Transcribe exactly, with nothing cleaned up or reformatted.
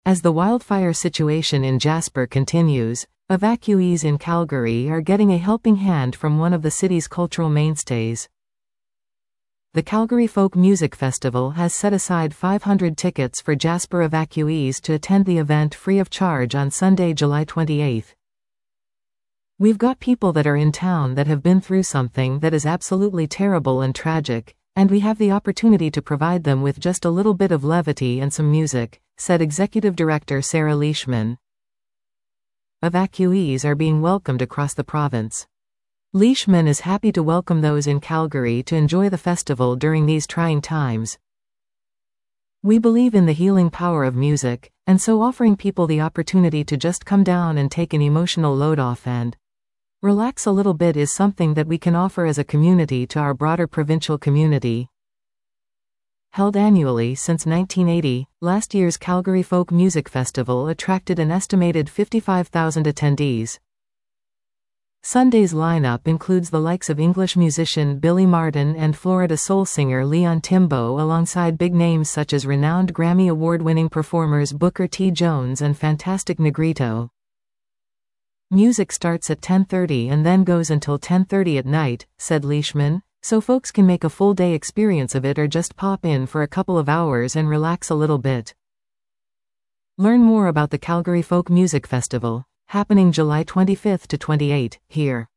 As the wildfire situation in Jasper continues, evacuees in Calgary are getting a helping hand from one of the city's cultural mainstays. The Calgary Folk Music Festival has set aside five hundred tickets for Jasper evacuees to attend the event free of charge on Sunday, July twenty-eighth. We've got people that are in town that have been through something that is absolutely terrible and tragic, and we have the opportunity to provide them with just a little bit of levity and some music, said Executive Director Sarah Leishman. Evacuees are being welcomed across the province. Leishman is happy to welcome those in Calgary to enjoy the festival during these trying times. We believe in the healing power of music, and so offering people the opportunity to just come down and take an emotional load off and relax a little bit is something that we can offer as a community to our broader provincial community. Held annually since nineteen eighty, last year's Calgary Folk Music Festival attracted an estimated fifty-five thousand attendees. Sunday's lineup includes the likes of English musician Billy Martin and Florida soul singer Leon Timbo, alongside big names such as renowned Grammy Award-winning performers Booker T. Jones and Fantastic Negrito. Music starts at ten thirty and then goes until ten thirty at night, said Leishman, so folks can make a full-day experience of it or just pop in for a couple of hours and relax a little bit. Learn more about the Calgary Folk Music Festival, happening July twenty-fifth to twenty-eighth, here.